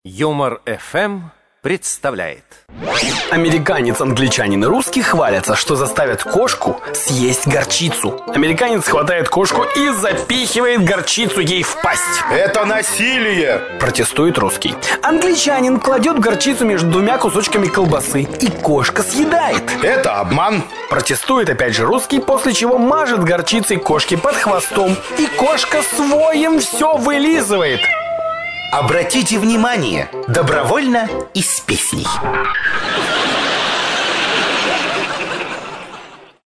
Юмор ФМ представляет. Американец, англичанин и русский хвалятся, что заставят кошку съесть горчицу. Американец хватает кошку и запихивает горчицу ей в пасть. Это насилие! Протестует русский. Англичанин кладет горчицу между двумя кусочками колбасы, и кошка съедает. Это обман! Протестует опять же русский, после чего мажет горчицей кошки под хвостом, и кошка своим все вылизывает. Обратите внимание, добровольно и с песней.